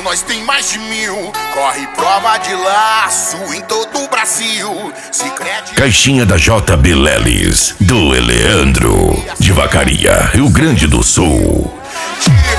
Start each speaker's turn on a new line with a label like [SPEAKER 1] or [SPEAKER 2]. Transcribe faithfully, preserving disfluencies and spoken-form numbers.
[SPEAKER 1] nós tem mais de mil. Corre prova de laço em todo o Brasil. Sicredi...
[SPEAKER 2] Caixinha da J B Leles, do Eleandro, de Vacaria, Rio Grande do Sul.
[SPEAKER 1] Tira